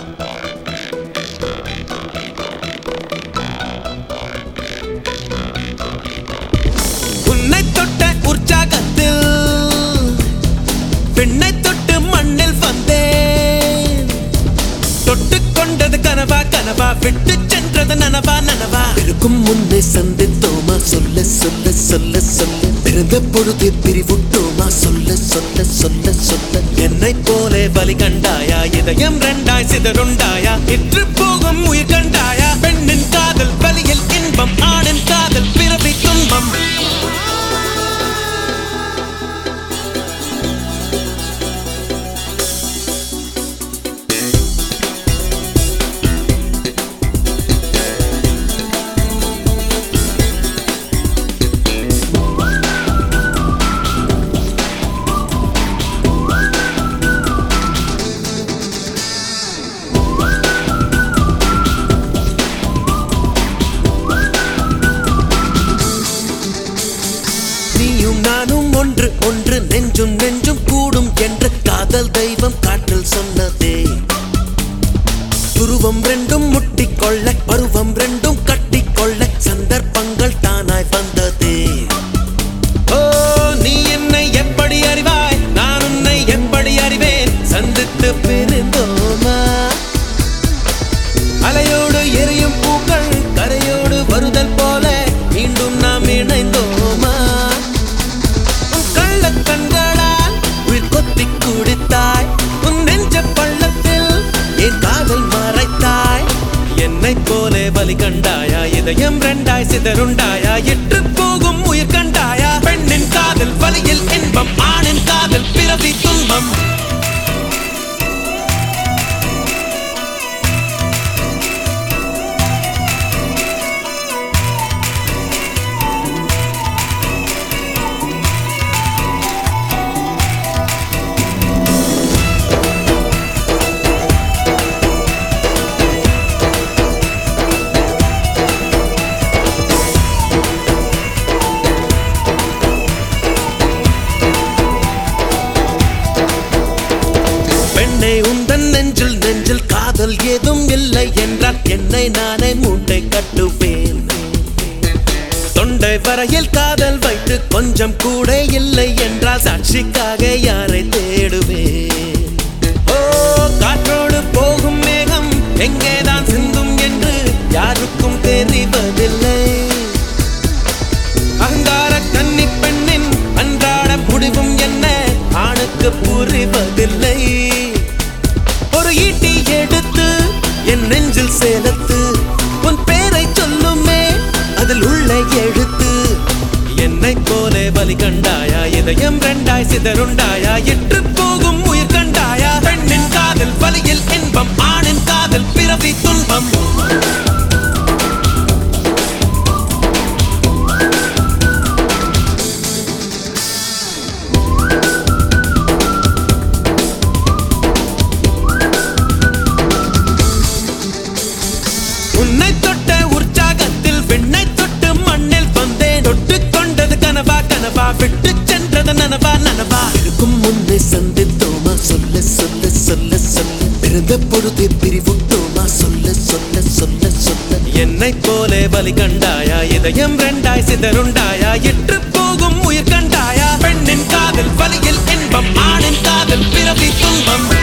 உன்னை தொட்ட உற்சாகத்தில் பெண்ணை தொட்டு மண்ணில் வந்தேன். தொட்டு கொண்டது கனவா கனவா, விட்டு சென்றது நனவா நனவா. இருக்கும் முன்னே சந்தித்தோமா, சொல்ல சொல்ல சொல்ல சொல்ல. பிறந்த பொழுது பிரிவுட்டோமா, சொல்ல சொல்ல சொல்ல சொல்ல. என்னை போலே வலி கண்டாயா, இதயம் ரெண்டாய் சிதறுண்டாயா. இற்று போகும் உயிர் கண்டாயா. பெண்ணின் காதல் வலியில் இன்பம், ஆணின் காதல் பிறவி துன்பம். நானும் ஒன்று ஒன்று, நெஞ்சும் நெஞ்சும் கூடும் என்று காதல் தெய்வம் காற்றில் சொன்னதே. துருவம் ரெண்டும் முட்டிக்கொள்ள, பருவம் ரெண்டும் கட்டிக்கொள்ள சந்தர்ப்பங்கள் தானாய் வந்ததே. ஓ, நீ என்னை எப்படி அறிவாய், நான் உன்னை எப்படி அறிவேன். சந்தித்து பிரிந்தோமா, அலையோடு எரியும் பூக்கள் கரையோடு வருதல் போல மீண்டும் நாம் இணைந்தோமா. கண்களால் உயிர் கொத்தி குடித்தாய், உன் நெஞ்ச பள்ளத்தில் என் காதல் மறைத்தாய். என்னை போலே வலி கண்டாயா, இதயம் ரெண்டாய் சிதறுண்டாயா. இற்று போகும் உயிர் கண்டாயா. பெண்ணின் காதல் வலியில் இன்பம், ஆணின் காதல் பிறவி துன்பம். உந்தன் நெஞ்சில் நெஞ்சில் காதல் ஏதும் இல்லை என்றால் என்னை நானே மூட்டை கட்டுவேன். தொண்டை வரையில் காதல் வைத்து கொஞ்சம் கூட இல்லை என்றால் சாட்சிக்காக யாரை தேடுவேன். ஓ, காற்றோடு போகும் மேகம் எங்கேதான் சிந்தும் என்று யாருக்கும் தெரிவதில்லை. அகங்கார கன்னி பெண்ணின் அன்றாட முடிவும் என்ன ஆணுக்கு புரிவதில்லை. ஒரு ஈட்டி எடுத்து என் நெஞ்சில் சேலத்து, உன் பேரை சொல்லுமே அதில் உள்ள எழுத்து. என்னை போலே வலி கண்டாயா, இதயம் ரெண்டாய் சிதறுண்டாயா. இற்று போகும் உயிர் கண்டாயா. பெண்ணின் காதல் வலியில் இன்பம், ஆணின் காதல் பிறவி துன்பம். உன்னை தொட்ட உற்சாகத்தில் பெண்ணை தொட்டு மண்ணில் வந்தேன். தொட்டு கொண்டது கனவா கனவா, விட்டு சென்றது நனவா நனவா. இருக்கும் முன்னே சந்தித்தோமா, சொல்ல சொல்ல சொல்ல சொல்ல. பிறந்த பொழுது பிரிவுட்டோமா, சொல்ல சொல்ல சொல்ல சொல்ல. என்னை போலே வலி கண்டாயா, இதயம் ரெண்டாய் சிதறுண்டாயா. இற்று போகும் உயிர் கண்டாயா. பெண்ணின் காதல் வலியில் இன்பம், ஆணின் காதல் பிறவி துன்பம்.